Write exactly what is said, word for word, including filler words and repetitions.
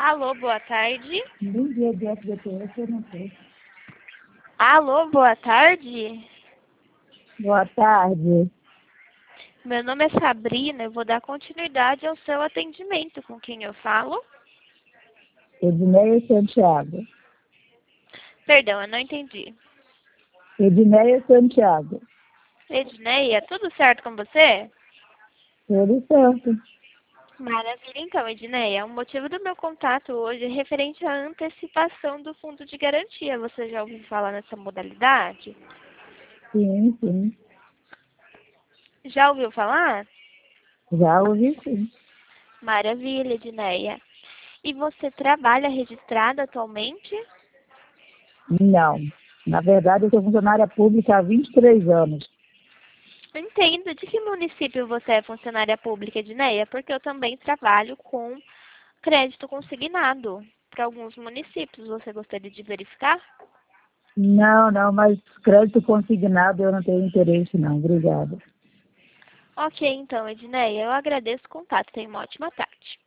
Alô, boa tarde. Bom dia, de F B P S, eu não sei. Alô, boa tarde. Boa tarde. Meu nome é Sabrina, eu vou dar continuidade ao seu atendimento. Com quem eu falo? Edneia Santiago. Perdão, eu não entendi. Edneia Santiago. Edneia, tudo certo com você? Tudo certo. Maravilha, então, Edneia. O motivo do meu contato hoje é referente à antecipação do fundo de garantia. Você já ouviu falar nessa modalidade? Sim, sim. Já ouviu falar? Já ouvi sim. Maravilha, Edneia. E você trabalha registrado atualmente? Não. Na verdade, eu sou funcionária pública há vinte e três anos. Entendo. De que município você é funcionária pública, Edneia? Porque eu também trabalho com crédito consignado para alguns municípios. Você gostaria de verificar? Não, não, mas crédito consignado eu não tenho interesse não. Obrigada. Ok, então, Edneia, eu agradeço o contato. Tenha uma ótima tarde.